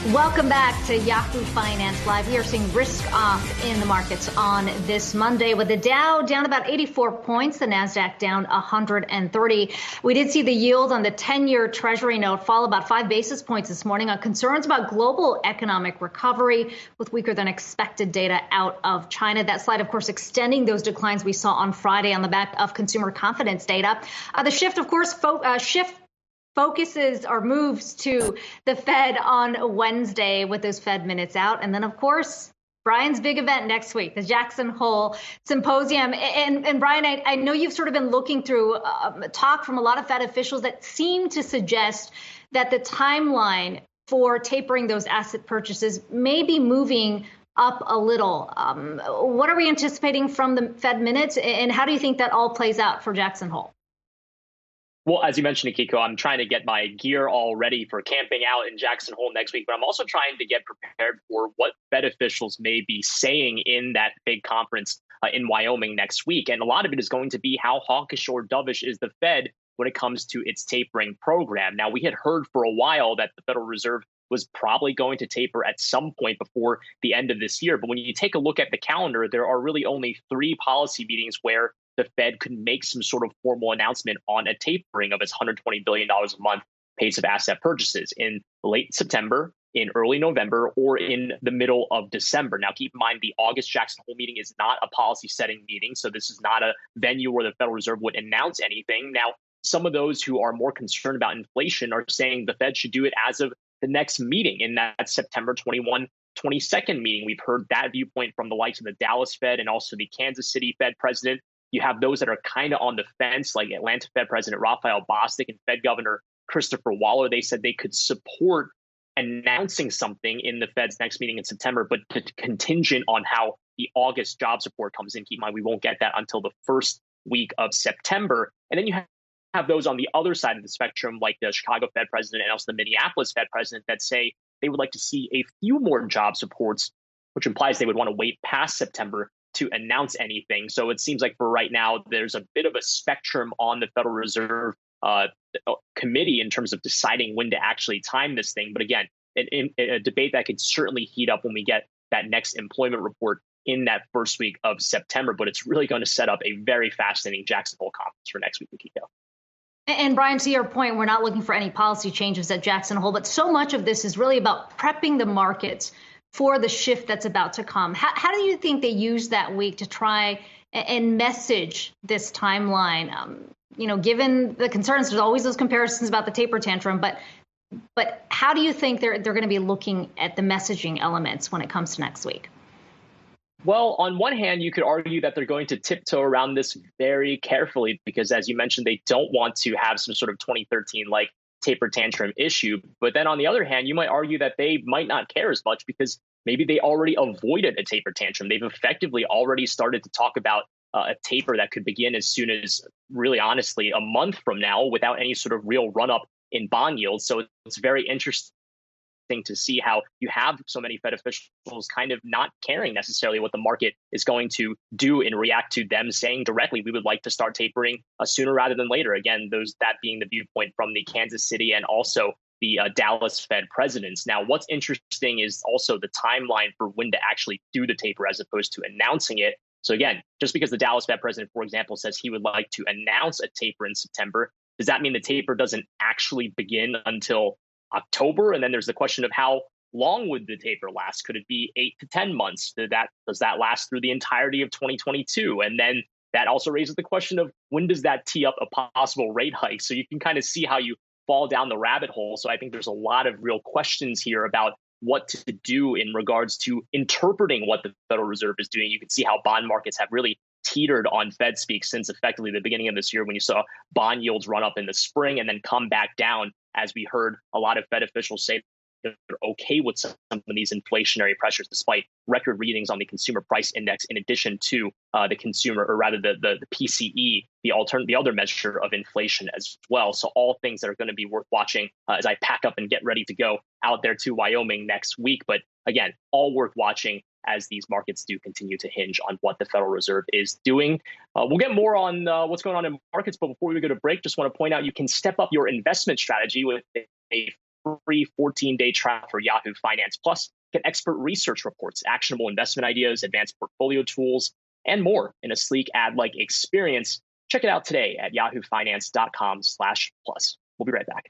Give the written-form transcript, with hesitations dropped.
Welcome back to Yahoo Finance Live. We are seeing risk off in the markets on this Monday with the Dow down about 84 points, the NASDAQ down 130. We did see the yield on the 10-year Treasury note fall about 5 basis points this morning on concerns about global economic recovery with weaker than expected data out of China. That slide, of course, extending those declines we saw on Friday on the back of consumer confidence data. The shift, of course, focuses or moves to the Fed on Wednesday with those Fed minutes out. And then, of course, Brian's big event next week, the Jackson Hole Symposium. And Brian, I know you've sort of been looking through talk from a lot of Fed officials that seem to suggest that the timeline for tapering those asset purchases may be moving up a little. What are we anticipating from the Fed minutes, and how do you think that all plays out for Jackson Hole? Well, as you mentioned, Akiko, I'm trying to get my gear all ready for camping out in Jackson Hole next week, but I'm also trying to get prepared for what Fed officials may be saying in that big conference in Wyoming next week. And a lot of it is going to be how hawkish or dovish is the Fed when it comes to its tapering program. Now, we had heard for a while that the Federal Reserve was probably going to taper at some point before the end of this year. But when you take a look at the calendar, there are really only 3 policy meetings where the Fed could make some sort of formal announcement on a tapering of its $120 billion a month pace of asset purchases in late September, in early November, or in the middle of December. Now, keep in mind, the August Jackson Hole meeting is not a policy setting meeting, so this is not a venue where the Federal Reserve would announce anything. Now, some of those who are more concerned about inflation are saying the Fed should do it as of the next meeting in that September 22nd meeting. We've heard that viewpoint from the likes of the Dallas Fed and also the Kansas City Fed president. You have those that are kind of on the fence, like Atlanta Fed President Raphael Bostic and Fed Governor Christopher Waller. They said they could support announcing something in the Fed's next meeting in September, but contingent on how the August jobs report comes in. Keep in mind, we won't get that until the first week of September. And then you have those on the other side of the spectrum, like the Chicago Fed President and also the Minneapolis Fed President, that say they would like to see a few more jobs reports, which implies they would want to wait past September to announce anything. So it seems like for right now, there's a bit of a spectrum on the Federal Reserve committee in terms of deciding when to actually time this thing. But again, a debate that could certainly heat up when we get that next employment report in that first week of September. But it's really going to set up a very fascinating Jackson Hole conference for next week, Akiko. And Brian, to your point, we're not looking for any policy changes at Jackson Hole, but so much of this is really about prepping the markets for the shift that's about to come. How do you think they use that week to try and message this timeline? Given the concerns, there's always those comparisons about the taper tantrum, but how do you think they're going to be looking at the messaging elements when it comes to next week? Well, on one hand, you could argue that they're going to tiptoe around this very carefully because, as you mentioned, they don't want to have some sort of 2013-like taper tantrum issue. But then on the other hand, you might argue that they might not care as much because maybe they already avoided a taper tantrum. They've effectively already started to talk about a taper that could begin as soon as, really honestly, a month from now without any sort of real run up in bond yields. So it's very interesting to see how you have so many Fed officials kind of not caring necessarily what the market is going to do and react to them saying directly, we would like to start tapering sooner rather than later. Again, that being the viewpoint from the Kansas City and also the Dallas Fed presidents. Now, what's interesting is also the timeline for when to actually do the taper as opposed to announcing it. So again, just because the Dallas Fed president, for example, says he would like to announce a taper in September, does that mean the taper doesn't actually begin until October? And then there's the question of how long would the taper last? Could it be 8 to 10 months? Does that last through the entirety of 2022? And then that also raises the question of when does that tee up a possible rate hike? So you can kind of see how you fall down the rabbit hole. So I think there's a lot of real questions here about what to do in regards to interpreting what the Federal Reserve is doing. You can see how bond markets have really teetered on Fed speak since effectively the beginning of this year when you saw bond yields run up in the spring and then come back down as we heard a lot of Fed officials say they're okay with some of these inflationary pressures despite record readings on the consumer price index, in addition to the consumer, or rather the PCE, the other measure of inflation as well. So all things that are going to be worth watching as I pack up and get ready to go out there to Wyoming next week. But again, all worth watching as these markets do continue to hinge on what the Federal Reserve is doing. We'll get more on what's going on in markets, but before we go to break, just want to point out you can step up your investment strategy with a free 14-day trial for Yahoo Finance Plus. Get expert research reports, actionable investment ideas, advanced portfolio tools, and more in a sleek ad-like experience. Check it out today at yahoofinance.com/plus. We'll be right back.